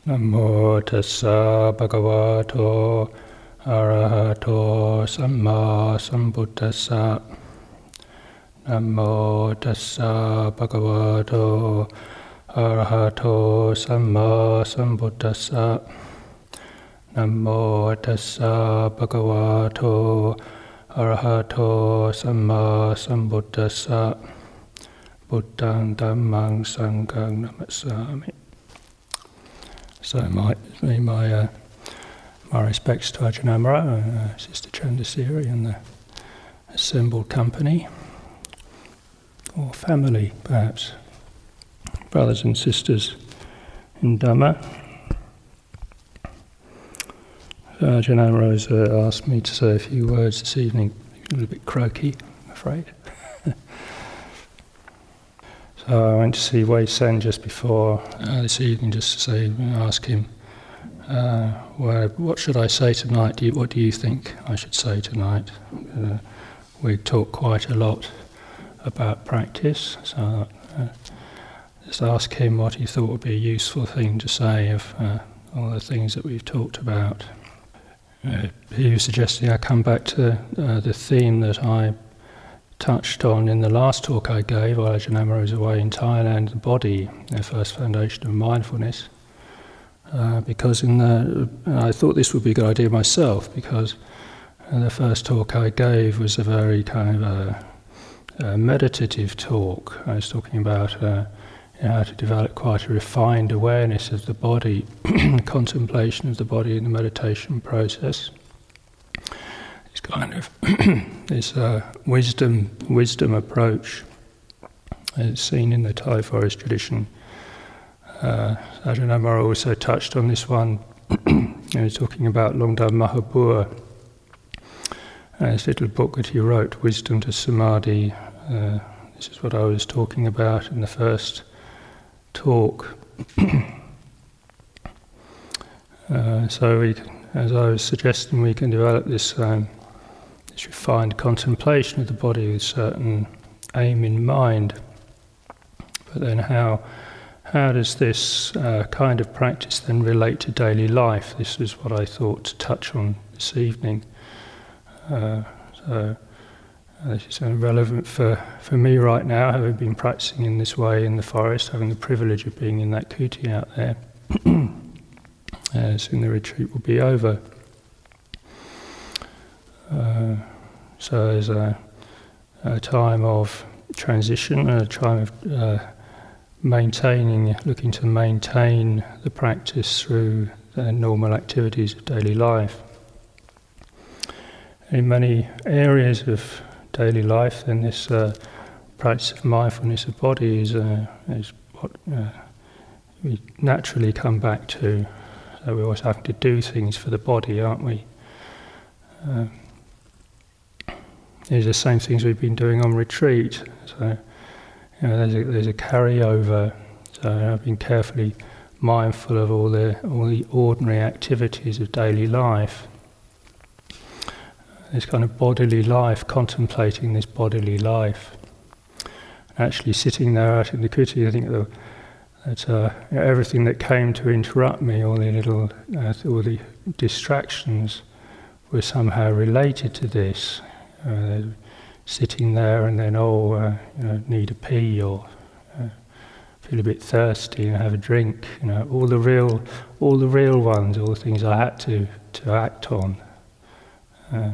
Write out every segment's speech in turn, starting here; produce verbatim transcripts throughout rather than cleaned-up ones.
Namo tassa bhagavato arahato samma sambuddhassa. Namo tassa bhagavato arahato samma sambuddhassa. Namo tassa bhagavato arahato samma sambuddhassa. Buddhaṃ Dhammāṃ Saṅghāṃ Namasāmi. So my my uh, my respects to Ajahn Amaro, uh, Sister Chandasiri, and the assembled company, or family perhaps, brothers and sisters in Dhamma. So Ajahn Amaro has uh, asked me to say a few words this evening. A little bit croaky, I'm afraid. So I went to see Wei Sen just before uh, this evening, just to say, ask him, uh, well, what should I say tonight? Do you, what do you think I should say tonight? Uh, we talked quite a lot about practice, so uh, just ask him what he thought would be a useful thing to say of uh, all the things that we've talked about. Uh, he was suggesting I come back to uh, the theme that I touched on in the last talk I gave while Ajahn Amaro was away in Thailand, the body, the first foundation of mindfulness. Uh, because in the, I thought this would be a good idea myself, because uh, the first talk I gave was a very kind of a, a meditative talk. I was talking about uh, you know, how to develop quite a refined awareness of the body, contemplation of the body in the meditation process. It's kind of this uh, wisdom wisdom approach is seen in the Thai forest tradition. Uh, Ajahn Amaro also touched on this one. He was talking about Longdam Mahabua, uh, this little book that he wrote, Wisdom to Samadhi. Uh, this is what I was talking about in the first talk. uh, so, we, as I was suggesting, we can develop this. Um, This refined contemplation of the body with certain aim in mind. But then how how does this uh, kind of practice then relate to daily life? This is what I thought to touch on this evening. Uh, so uh, this is uh, relevant for, for me right now, having been practicing in this way in the forest, having the privilege of being in that kuti out there. uh, soon the retreat will be over. Uh, so there's a, a time of transition, a time of uh, maintaining, looking to maintain the practice through the normal activities of daily life. In many areas of daily life, then this uh, practice of mindfulness of body is, uh, is what uh, we naturally come back to. So we're always having to do things for the body, aren't we? Uh, These are the same things we've been doing on retreat. So, you know, there's a, there's a carryover. So I've been carefully mindful of all the all the ordinary activities of daily life. This kind of bodily life, contemplating this bodily life. Actually, sitting there out in the kuti, I think the, that uh, you know, everything that came to interrupt me, all the little, uh, all the distractions, were somehow related to this. Uh, sitting there and then, oh, uh, you know, need a pee or uh, feel a bit thirsty and have a drink. You know, all the real, all the real ones, all the things I had to to act on. Uh,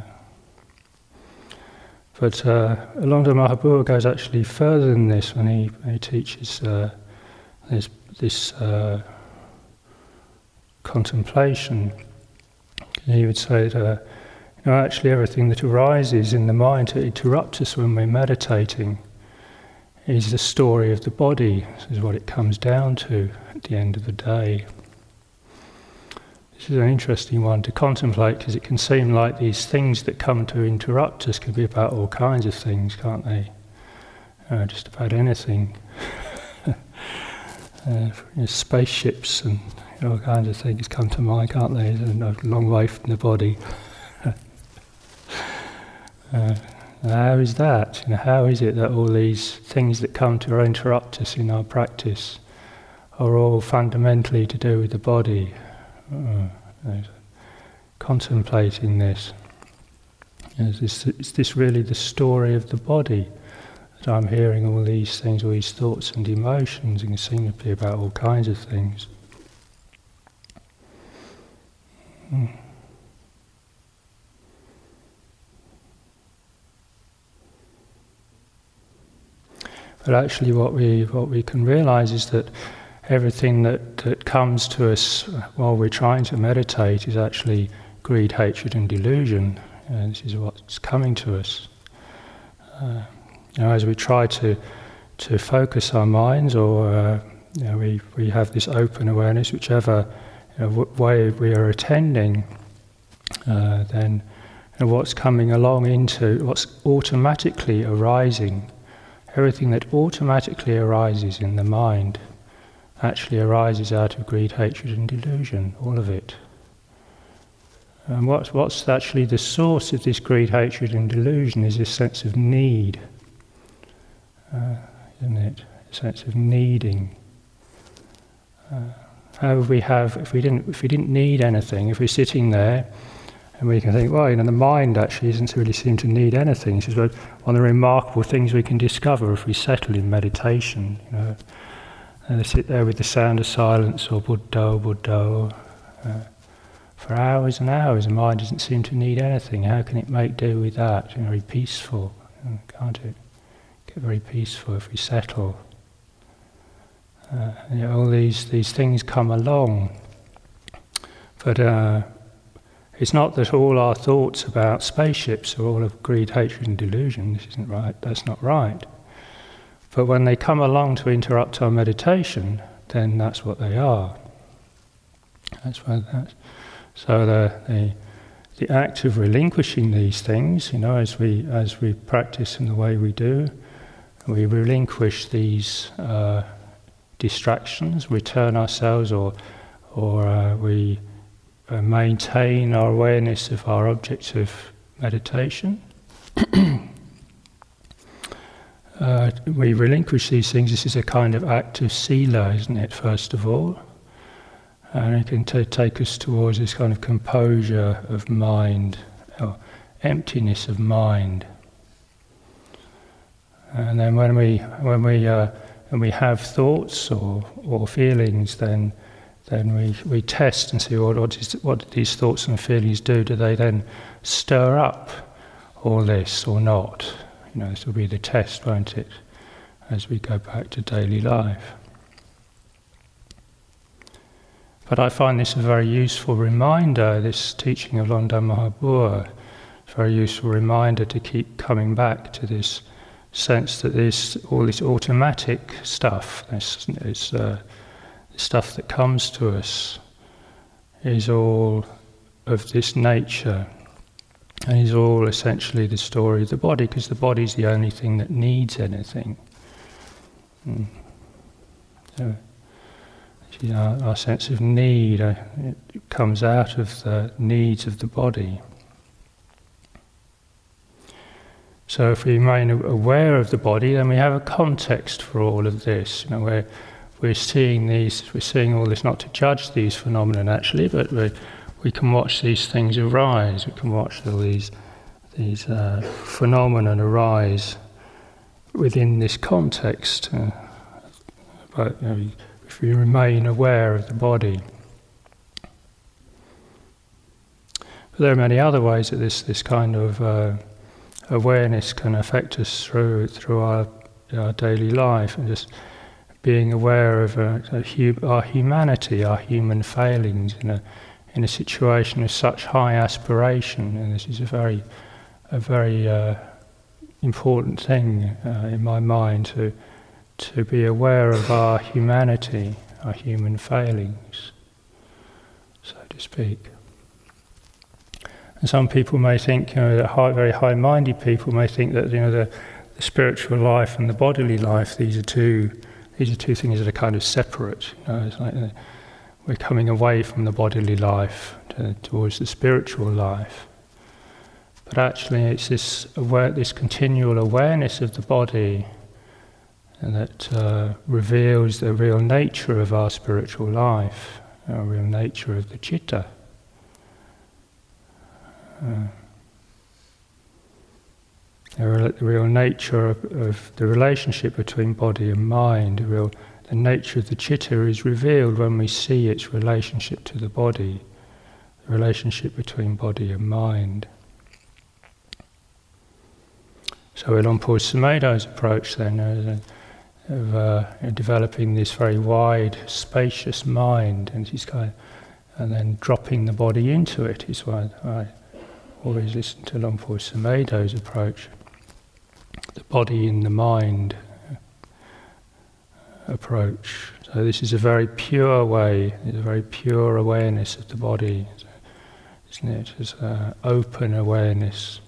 but uh, Longdam Mahabua goes actually further than this when he when he teaches uh, this this uh, contemplation. He would say that. Uh, No, actually everything that arises in the mind to interrupt us when we're meditating is the story of the body. This is what it comes down to at the end of the day. This is an interesting one to contemplate, because it can seem like these things that come to interrupt us can be about all kinds of things, can't they? Uh, just about anything. uh, you know, spaceships and you know, all kinds of things come to mind, can't they? They're a long way from the body. Uh, how is that? You know, how is it that all these things that come to interrupt us in our practice are all fundamentally to do with the body. Uh, contemplating this. Is this, is this really the story of the body? That I'm hearing all these things, all these thoughts and emotions, and it seem to be about all kinds of things. Hmm. But actually what we what we can realize is that everything that, that comes to us while we're trying to meditate is actually greed, hatred and delusion. And this is what's coming to us. Uh, you know, as we try to to focus our minds, or uh, you know, we, we have this open awareness, whichever you know, w- way we are attending, uh, then you know, what's coming along into, what's automatically arising, everything that automatically arises in the mind actually arises out of greed, hatred and delusion, all of it. And what's, what's actually the source of this greed, hatred and delusion is this sense of need, uh, isn't it? A sense of needing. Uh, how would we have, if we didn't if we didn't need anything, if we're sitting there and we can think, well, you know, the mind actually doesn't really seem to need anything. This is one of the remarkable things we can discover if we settle in meditation, you know. And they sit there with the sound of silence or Buddha, Buddha, uh, for hours and hours. The mind doesn't seem to need anything. How can it make do with that? You know, very peaceful, can't it? Get very peaceful if we settle. Uh, and, you know, all these these things come along, but uh, it's not that all our thoughts about spaceships are all of greed, hatred, and delusion. This isn't right. That's not right. But when they come along to interrupt our meditation, then that's what they are. That's what that's. So the, the the act of relinquishing these things, you know, as we as we practice in the way we do, we relinquish these uh, distractions, return ourselves, or or uh, we uh, maintain our awareness of our object of meditation. Uh, we relinquish these things. This is a kind of act of sila, isn't it, first of all? And it can t- take us towards this kind of composure of mind, or emptiness of mind. And then when we when we uh, when we have thoughts or, or feelings, then then we, we test and see what what, is, what do these thoughts and feelings do? Do they then stir up all this or not? You know, this will be the test, won't it, as we go back to daily life. But I find this a very useful reminder, this teaching of Longda Mahabua, a very useful reminder to keep coming back to this sense that this, all this automatic stuff, this, this uh, stuff that comes to us, is all of this nature. And is all essentially the story of the body, because the body is the only thing that needs anything. Mm. So, you know, our sense of need, uh, it comes out of the needs of the body. So if we remain aware of the body, then we have a context for all of this. You know, where we're seeing these, we're seeing all this, not to judge these phenomena actually, but we're we can watch these things arise. We can watch all these these uh, phenomena arise within this context. Uh, but you know, if we remain aware of the body, but there are many other ways that this this kind of uh, awareness can affect us through through our our daily life, and just being aware of uh, our humanity, our human failings in a in a situation of such high aspiration. And this is a very, a very uh, important thing uh, in my mind, to to be aware of our humanity, our human failings, so to speak. And some people may think, you know, that high, very high-minded people may think that, you know, the, the spiritual life and the bodily life, these are two, these are two things that are kind of separate. You know, it's like uh, we're coming away from the bodily life to, towards the spiritual life. But actually it's this aware, this continual awareness of the body and that uh, reveals the real nature of our spiritual life, the real nature of the citta. Uh, the, real, the real nature of, of the relationship between body and mind, the, real, the nature of the citta is revealed when we see its relationship to the body, the relationship between body and mind. So Luang Por Sumedho's approach then uh, of uh, developing this very wide, spacious mind, and he's kind of, and then dropping the body into it is why I always listen to Luang Por Sumedho's approach. The body in the mind approach. So this is a very pure way, it's a very pure awareness of the body, isn't it? It's an open awareness.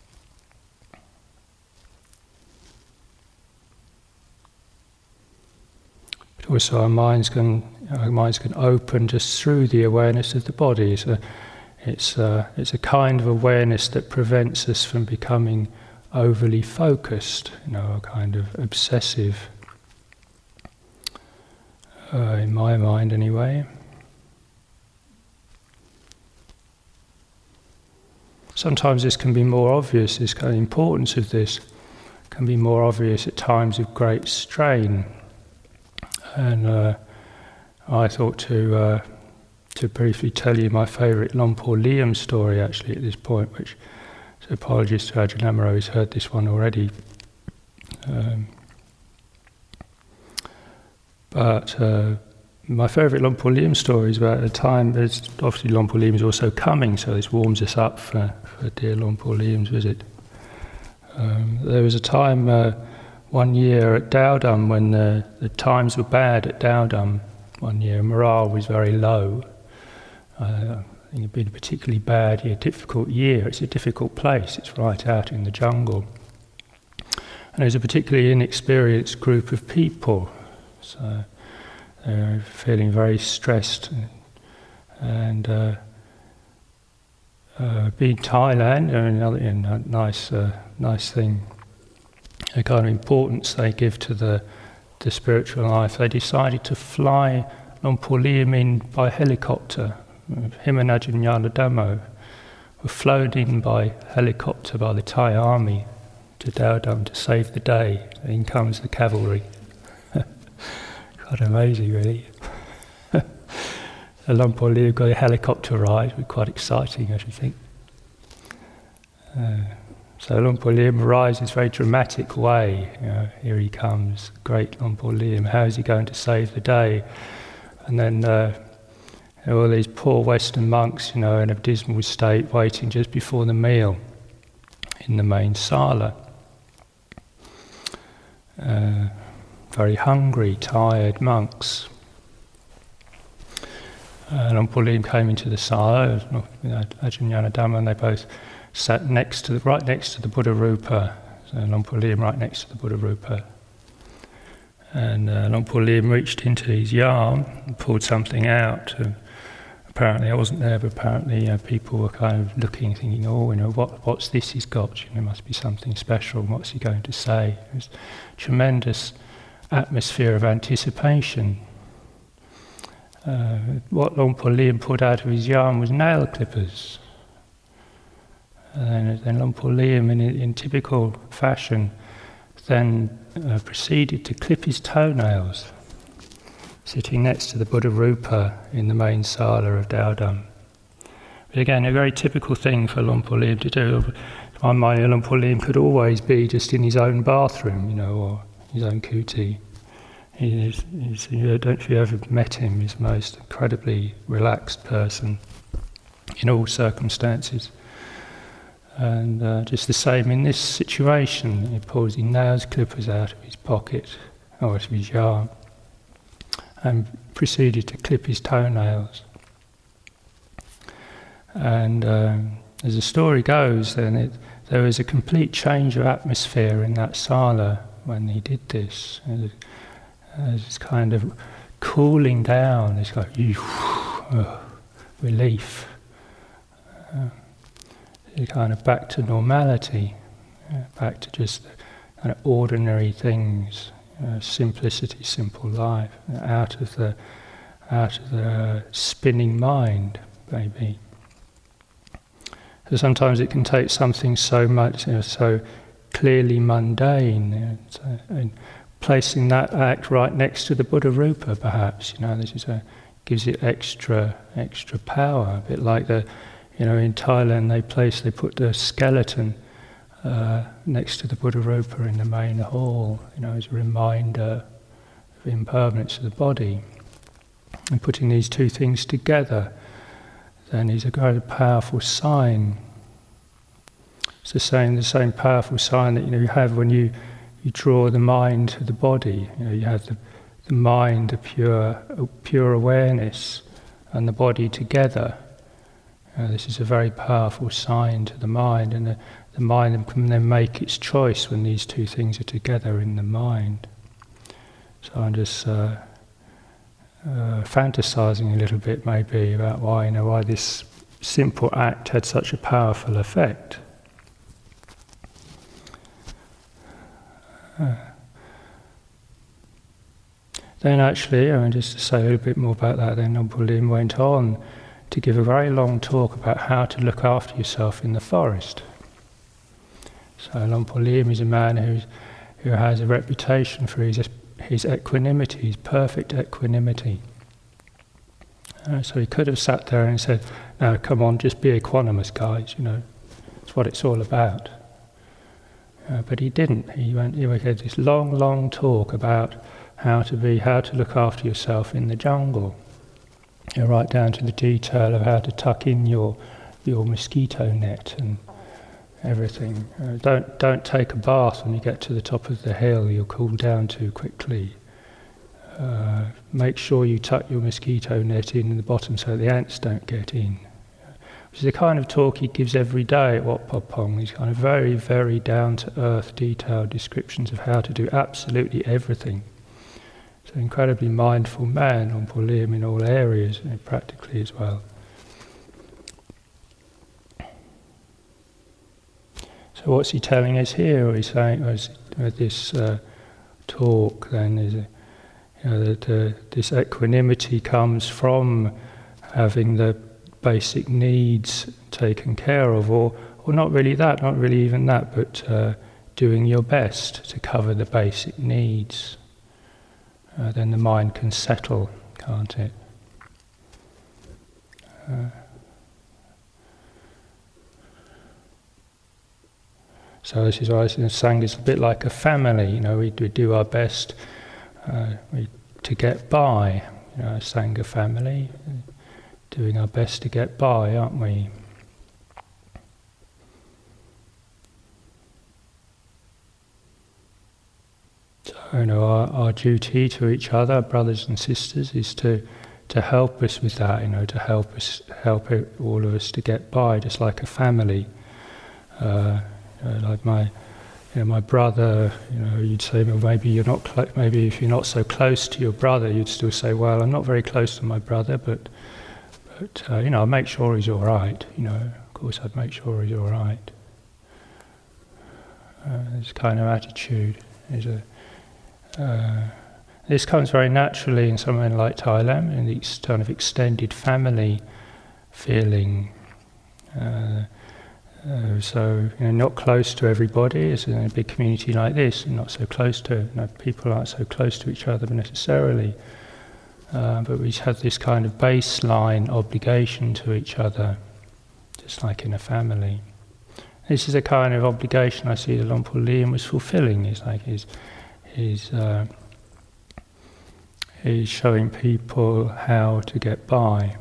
But also our minds can our minds can open just through the awareness of the body. So it's a, it's a kind of awareness that prevents us from becoming overly focused, you know, a kind of obsessive, uh, in my mind anyway. Sometimes this can be more obvious, this kind of importance of this can be more obvious at times of great strain. And uh, I thought to uh, to briefly tell you my favourite Luang Por Liam story actually at this point, which, so apologies to Ajahn Amaro, who's heard this one already. Um, but uh, my favourite Luang Por Liam story is about a time, there's obviously Luang Por Liam is also coming, so this warms us up for, for dear Luang Por Liam's visit. Um, there was a time uh, one year at Dowdum when the, the times were bad at Dowdum one year, morale was very low. Uh, I think it'd been a particularly bad year, difficult year. It's a difficult place, it's right out in the jungle. And there's a particularly inexperienced group of people, so they're feeling very stressed. And uh, uh, being Thailand, another you know, nice, uh, nice thing, the kind of importance they give to the, the spiritual life, they decided to fly Luang Por Liam in by helicopter. Him and Ajahn Ñāṇadhammo were flown in by helicopter by the Thai army to Dowdum to save the day. In comes the cavalry. Quite amazing, really. Luang Por Liam got a helicopter ride, it was quite exciting, I should think. Uh, So Luang Por Liam arrives in this very dramatic way. You know, here he comes, great Luang Por Liam. How is he going to save the day? And then uh, all these poor Western monks, you know, in a dismal state, waiting just before the meal in the main sala. Uh, very hungry, tired monks. Uh, Luang Por Liam came into the sala, you know, Ajahn Ñāṇadhammo, and they both sat next to the, right next to the Buddha Rupa. So Luang Por Liam right next to the Buddha Rupa. And uh, Luang Por Liam reached into his yarn and pulled something out. Uh, apparently I wasn't there, but apparently uh, people were kind of looking, thinking, oh, you know, what, what's this he's got? You know, must be something special. What's he going to say? It was a tremendous atmosphere of anticipation. Uh, what Luang Por Liam pulled out of his yarn was nail clippers. And then Luang Por Liam, in, in typical fashion, then uh, proceeded to clip his toenails, sitting next to the Buddha Rupa in the main sala of Dowdum. But again, a very typical thing for Luang Por Liam to do. To my mind, Luang Por Liam could always be just in his own bathroom, you know, or his own kuti. He is, he's, you know, don't know if you ever met him, he's the most incredibly relaxed person in all circumstances. And uh, just the same in this situation, he pulls his nails clippers out of his pocket, or out of his yarn, and proceeded to clip his toenails. And um, as the story goes, then it, there was a complete change of atmosphere in that sala when he did this. It's kind of cooling down, it's like, uh, relief. Uh, kind of back to normality, uh, back to just kind of ordinary things, uh, simplicity, simple life, out of the out of the spinning mind, maybe. So sometimes it can take something so much, you know, so clearly mundane, you know, so, and placing that act right next to the Buddha Rupa, perhaps, you know, this is a gives it extra extra power. A bit like the, you know, in Thailand they place they put the skeleton uh, next to the Buddha Rupa in the main hall, you know, as a reminder of impermanence of the body. And putting these two things together, then is a kind of powerful sign. It's the same the same powerful sign that, you know, you have when you you draw the mind to the body. You know, you have the the mind, the pure, pure awareness, and the body together. Uh, this is a very powerful sign to the mind, and the, the mind can then make its choice when these two things are together in the mind. So I'm just uh, uh, fantasizing a little bit, maybe, about why, you know, why this simple act had such a powerful effect. Uh, Then actually, I mean, just to say a little bit more about that, then Luang Por Lim went on to give a very long talk about how to look after yourself in the forest. So Luang Por Lim is a man who's, who has a reputation for his, his equanimity, his perfect equanimity. Uh, so he could have sat there and said, "No, come on, just be equanimous, guys, you know, that's what it's all about." Uh, but he didn't. He went, he had this long, long talk about how to be, how to look after yourself in the jungle. You know, right down to the detail of how to tuck in your your mosquito net and everything. Uh, don't don't take a bath when you get to the top of the hill. You'll cool down too quickly. Uh, make sure you tuck your mosquito net in the bottom so the ants don't get in. Which is the kind of talk he gives every day at Wat Pah Pong. These kind of very, very down-to-earth, detailed descriptions of how to do absolutely everything. So incredibly mindful man, Luang Por Lim, in all areas, and practically as well. So what's he telling us here? Or he's saying, or is, uh, this uh, talk then is, uh, you know, that uh, this equanimity comes from having the basic needs taken care of, or or not really that, not really even that, but uh, doing your best to cover the basic needs. Uh, then the mind can settle, can't it? Uh, so this is why I was saying it's a bit like a family. You know, we, we do our best uh, we, to get by. You know, a Sangha family, doing our best to get by, aren't we? So, you know, our, our duty to each other, brothers and sisters, is to to help us with that. You know, to help us, help all of us to get by, just like a family. Uh, you know, like my, you know, my brother. You know, you'd say, well, maybe you're not. Cl- maybe if you're not so close to your brother, you'd still say, well, I'm not very close to my brother, but, but uh, you know, I'll make sure he's all right. You know, of course, I'd make sure he's all right. Uh, this kind of attitude is a. Uh, this comes very naturally in somewhere like Thailand, in the kind of extended family feeling. Uh, uh, so, you know, not close to everybody, as in a big community like this, and not so close to, you know, people aren't so close to each other necessarily. Uh, but we have this kind of baseline obligation to each other, just like in a family. This is a kind of obligation I see that Luang Por Lim was fulfilling. It's like his He's, uh, he's showing people how to get by.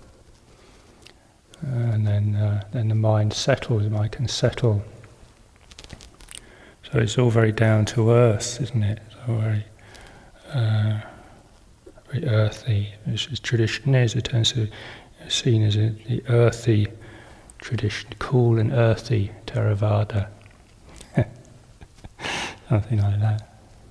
Uh, and then uh, then the mind settles, the mind can settle. So it's all very down to earth, isn't it? It's all very, uh, very earthy. As, as tradition is, it tends to be seen as a, the earthy tradition, cool and earthy Theravada. Something like that.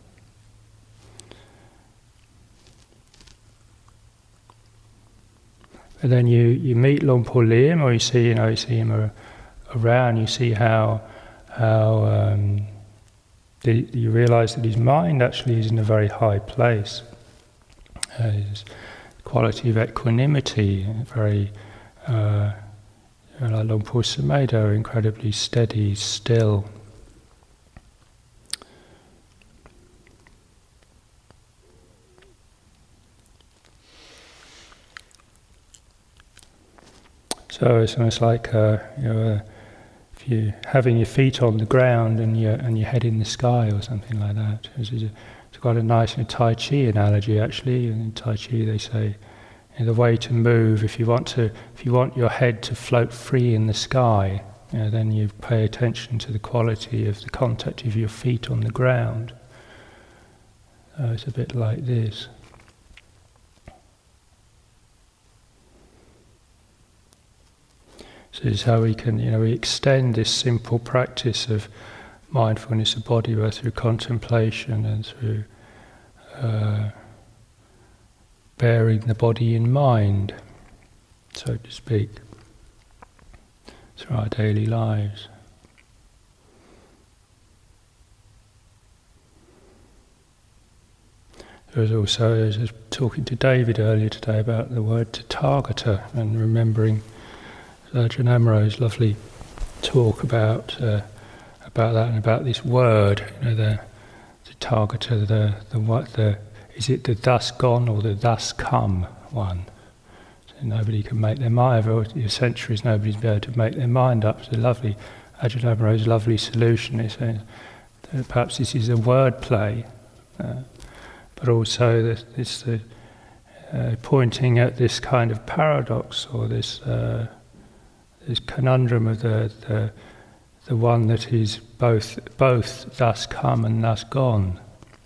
And then you, you meet Luang Por Lim, or you see, you know, you see him ar- around. You see how how um, the, you realise that his mind actually is in a very high place. Uh, his quality of equanimity, very, uh, like Luang Por Sumedho, incredibly steady, still. So it's almost like uh, you know, uh, if you're having your feet on the ground and your and your head in the sky or something like that. It's, it's, a, it's quite a nice you know, Tai Chi analogy actually. And in Tai Chi they say you know, the way to move, if you want to, if you want your head to float free in the sky, you know, then you pay attention to the quality of the contact of your feet on the ground. So it's a bit like this. So this is how we can, you know, we extend this simple practice of mindfulness of body both through contemplation and through uh, bearing the body in mind, so to speak, through our daily lives. There was also, I was talking to David earlier today about the word Tathagata and remembering Ajahn Amro's lovely talk about uh, about that and about this word, you know, the Tathagata, the the what the is it the thus gone or the thus come one? So nobody can make their mind. Over centuries, nobody's been able to make their mind up. So lovely, Ajahn Amro's lovely solution is uh, perhaps this is a word play, uh, but also this, this the uh, pointing at this kind of paradox or this. Uh, This conundrum of the, the the one that is both both thus come and thus gone.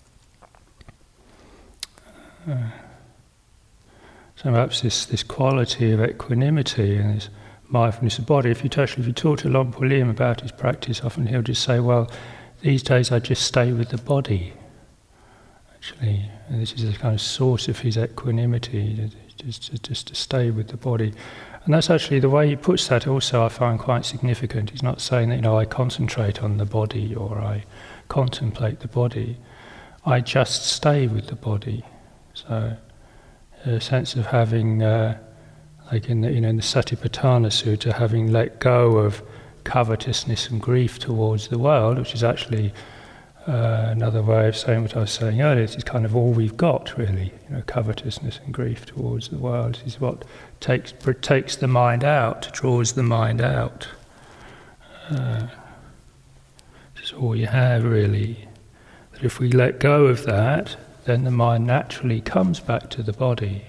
Uh, so perhaps this, this quality of equanimity and this mindfulness of body. If you actually if you talk to Luang Por Liam about his practice, often he'll just say, "Well, these days I just stay with the body." Actually, and this is the kind of source of his equanimity, just just to stay with the body. And that's actually the way he puts that also I find quite significant. He's not saying that, you know, I concentrate on the body or I contemplate the body. I just stay with the body. So a sense of having, uh, like in the, you know, in the Satipatthana Sutta, having let go of covetousness and grief towards the world, which is actually uh, another way of saying what I was saying earlier. It's kind of all we've got, really. You know, covetousness and grief towards the world is what takes takes the mind out, draws the mind out. Uh, it's all you have, really. But if we let go of that, then the mind naturally comes back to the body.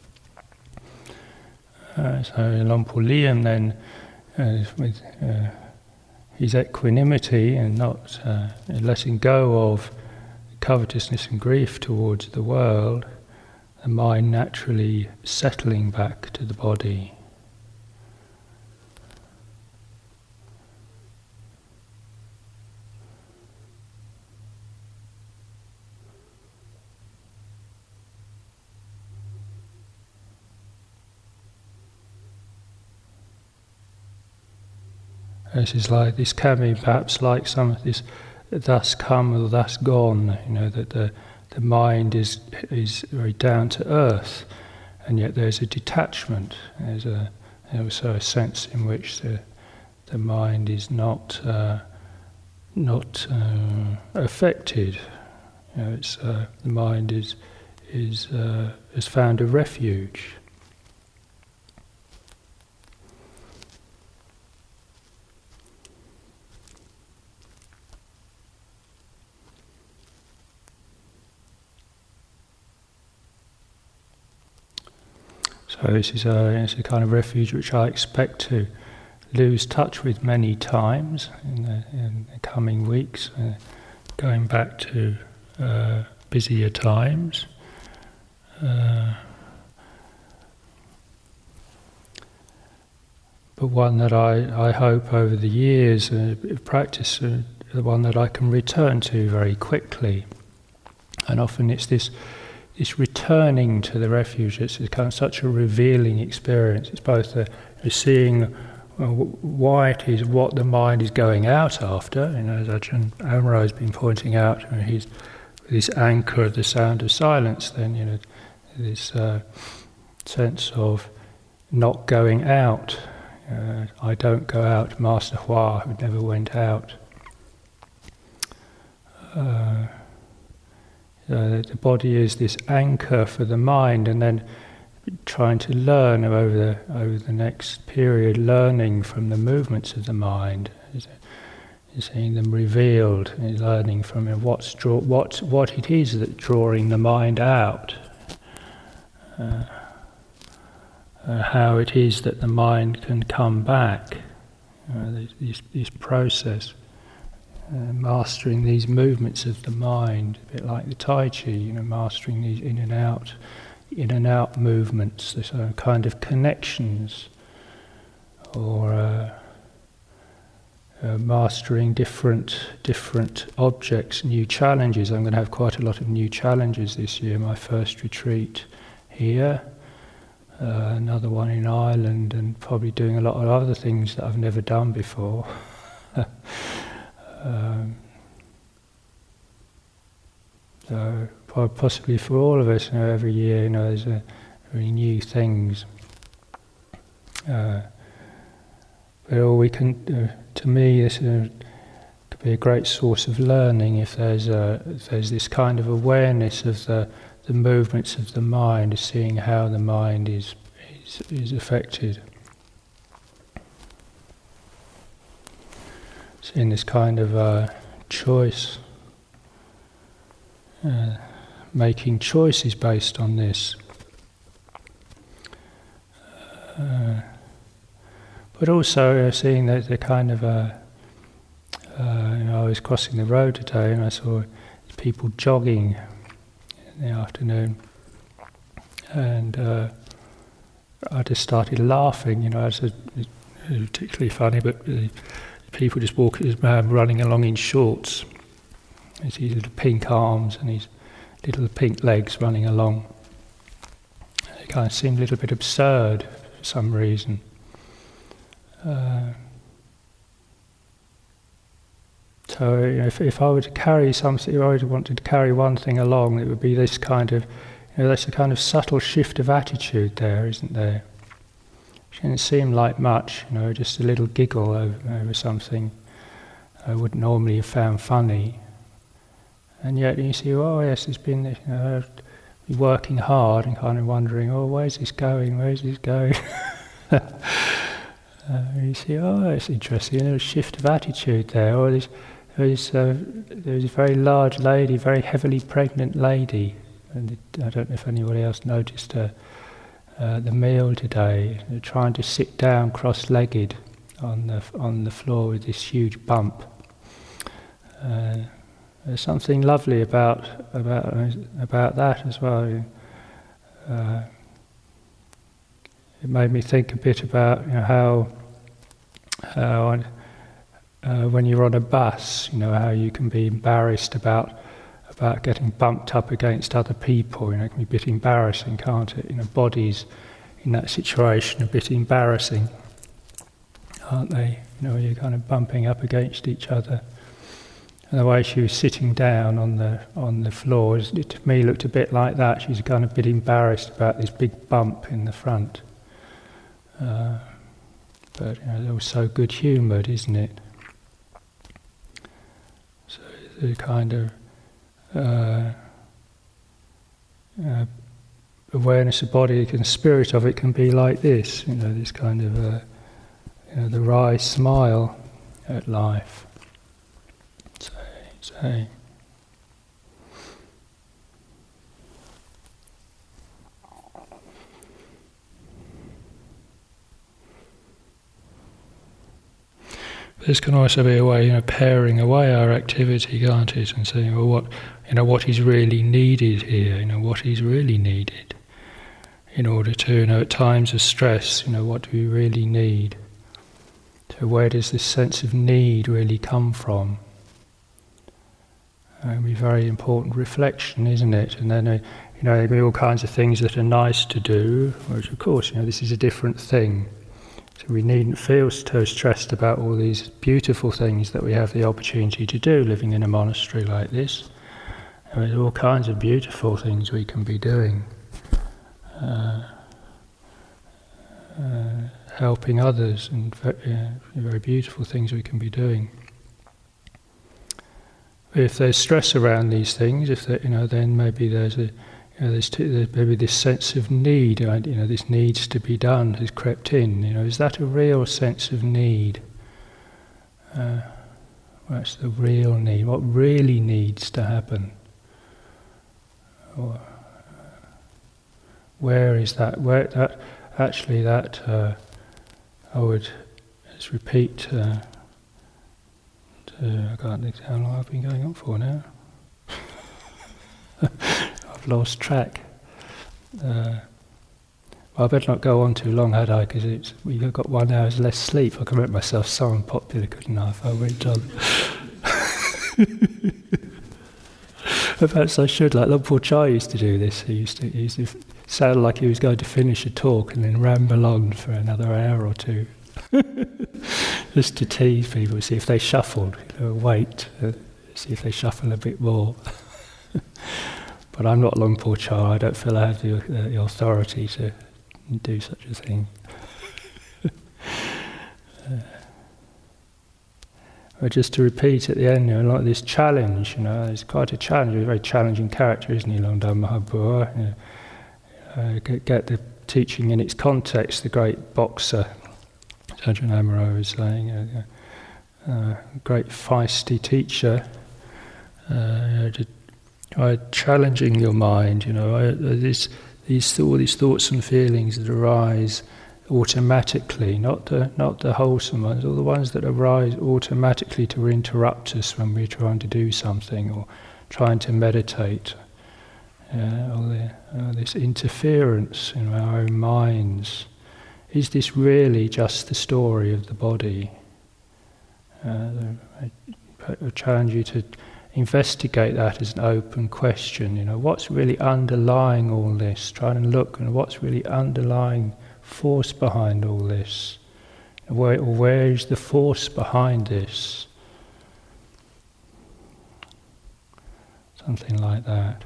Uh, so Luang Por Liam then, uh, with uh, his equanimity and not uh, letting go of covetousness and grief towards the world, the mind naturally settling back to the body. This is like this can be perhaps like some of this thus come or thus gone, you know, that the the mind is is very down to earth, and yet there's a detachment. There's a also a sense in which the the mind is not uh, not uh, affected. You know, it's uh, the mind is is uh, has found a refuge. So this is a, it's a kind of refuge which I expect to lose touch with many times in the, in the coming weeks, uh, going back to uh, busier times. Uh, but one that I, I hope over the years uh, of practice, uh, the one that I can return to very quickly. And often it's this This returning to the refuge, it's kind of such a revealing experience. It's both a, a seeing well, why it is what the mind is going out after. You know, as Ajahn Amaro has been pointing out, you know, he's this anchor of the sound of silence. Then you know, this uh, sense of not going out. Uh, I don't go out. Master Hua, who never went out. Uh, uh, the body is this anchor for the mind, and then trying to learn over the over the next period, learning from the movements of the mind, is seeing them revealed, learning from what's draw, what what it is that's drawing the mind out, uh, uh, how it is that the mind can come back, uh, this this process. Uh, mastering these movements of the mind, a bit like the Tai Chi, you know, mastering these in and out, in and out movements, this uh, kind of connections, or uh, uh, mastering different different objects, new challenges. I'm going to have quite a lot of new challenges this year. My first retreat here, uh, another one in Ireland, and probably doing a lot of other things that I've never done before. Um, so possibly for all of us, you know, every year, you know, there's a, very new things. Uh, but all we can, uh, to me, this uh, could be a great source of learning if there's a, if there's this kind of awareness of the the movements of the mind, of seeing how the mind is is, is affected. In this kind of uh, choice, uh, making choices based on this. Uh, but also uh, seeing that the kind of, uh, uh, you know, I was crossing the road today and I saw people jogging in the afternoon, and uh, I just started laughing. You know, it's particularly funny, but. Uh, People just walking, this man running along in shorts. His little pink arms and his little pink legs running along. It kind of seemed a little bit absurd for some reason. Uh, so you know, if, if I were to carry something, if I were to wanted to carry one thing along, it would be this kind of, you know, that's a kind of subtle shift of attitude there, isn't there? It didn't seem like much, you know, just a little giggle over, over something I wouldn't normally have found funny. And yet you see, oh yes, it's been, you know, working hard and kind of wondering, oh, where's this going, where's this going? uh, you see, oh, it's interesting, there's a shift of attitude there. Or there's, there's, uh, there's a very large lady, very heavily pregnant lady, and it, I don't know if anybody else noticed her. Uh, the meal today, they're trying to sit down cross-legged on the on the floor with this huge bump. Uh, there's something lovely about about about that as well. Uh, it made me think a bit about, you know, how how uh, when you're on a bus, you know, how you can be embarrassed about. about getting bumped up against other people. You know, it can be a bit embarrassing, can't it? You know, bodies in that situation are a bit embarrassing, aren't they? You know, you're kind of bumping up against each other. And the way she was sitting down on the on the floor, it to me looked a bit like that. She's kind of a bit embarrassed about this big bump in the front. Uh, but you know, they're all so good-humoured, isn't it? So the kind of Uh, uh, awareness of body, and spirit of it can be like this, you know, this kind of uh, you know, the wry smile at life. Say, say. This can also be a way, you know, paring away our activity, can't it, and saying, well, what, you know, what is really needed here, you know, what is really needed in order to, you know, at times of stress, you know, what do we really need? So where does this sense of need really come from? It would be very important reflection, isn't it? And then, uh, you know, there'll be all kinds of things that are nice to do, which of course, you know, this is a different thing. So we needn't feel so stressed about all these beautiful things that we have the opportunity to do living in a monastery like this. There's all kinds of beautiful things we can be doing. Uh, uh, helping others, and very, uh, very beautiful things we can be doing. But if there's stress around these things, if you know, then maybe there's a You know, there's, t- there's maybe this sense of need, you know, this needs to be done has crept in. You know, is that a real sense of need? Uh, what's the real need? What really needs to happen? Or, where is that? Where that actually that uh, I would just repeat. Uh, to, I can't think how long I've been going on for now. Lost track. Uh, well, I better not go on too long, had I? Because it's we've got one hour's less sleep. I can make myself so unpopular, couldn't I? If I went on. Perhaps I should, like Luang Por Chai used to do this. He used to, he used to sound like he was going to finish a talk and then ramble on for another hour or two, just to tease people, see if they shuffled. You know, wait, uh, see if they shuffle a bit more. But I'm not Luang Por Chai. I don't feel I have the, uh, the authority to do such a thing. uh, but just to repeat at the end, you know, like this challenge, you know, it's quite a challenge. He's a very challenging character, isn't he, Long Dan Mahabua? You know, uh, get, get the teaching in its context. The great boxer, Ajahn Amaro was saying, uh, uh, great feisty teacher. Uh, to, By challenging your mind, you know, I, this, these all these thoughts and feelings that arise automatically, not the not the wholesome ones, all the ones that arise automatically to interrupt us when we're trying to do something or trying to meditate. Uh, all the, uh, this interference in our own minds. Is this really just the story of the body? Uh, I, I challenge you to investigate that as an open question. You know, what's really underlying all this? Try and look, and what's really underlying force behind all this? Where, or where is the force behind this? Something like that.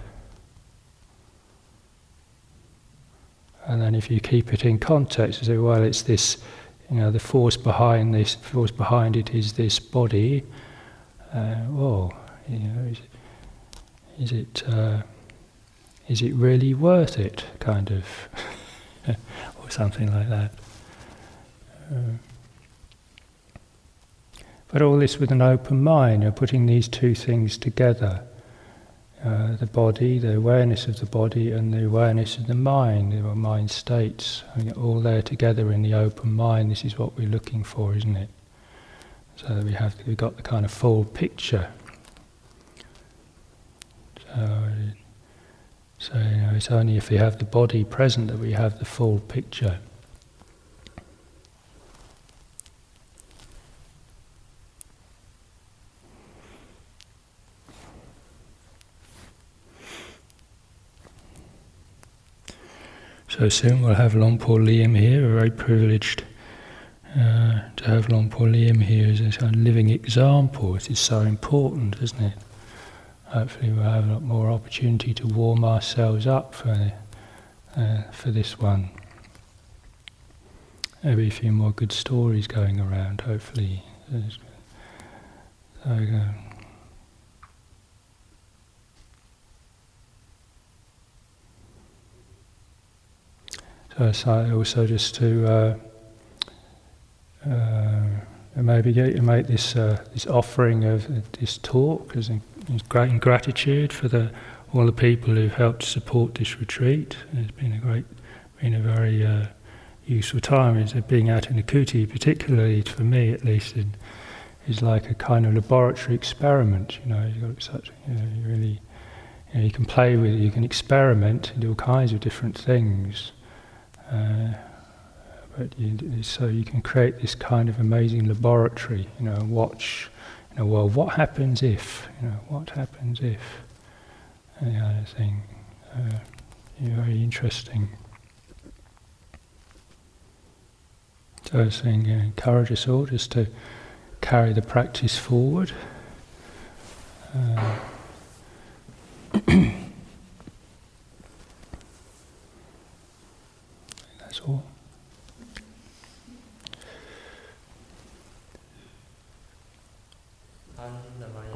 And then if you keep it in context, you say, well, it's this, you know, the force behind this, force behind it is this body. Uh, well, you know, is it, is it, uh, is it really worth it, kind of, or something like that. Uh, but all this with an open mind, you're putting these two things together. Uh, the body, the awareness of the body, and the awareness of the mind, the mind states, all there together in the open mind. This is what we're looking for, isn't it? So we have, we've got the kind of full picture. So, so you know, it's only if we have the body present that we have the full picture. So soon we'll have Luang Por Liam here. We're very privileged uh, to have Luang Por Liam here as a kind of living example. It is so important, isn't it? Hopefully we'll have a lot more opportunity to warm ourselves up for uh, for this one. Maybe a few more good stories going around, hopefully. So, uh, So, so also just to uh, uh, maybe get, make this uh, this offering of this talk as in, as great in gratitude for the all the people who've helped support this retreat. It's been a great, been a very uh, useful time. It's being out in the Kuti, particularly for me at least, in, is like a kind of laboratory experiment. You know, you've got such you know, you really you know, you can play with it, you can experiment and do all kinds of different things. Uh, but you, so you can create this kind of amazing laboratory, you know, and watch, you know, well, what happens if, you know, what happens if, and the other thing, uh, very interesting. first thing, you know, encourage us all just to carry the practice forward. Uh, that's all. Annamaya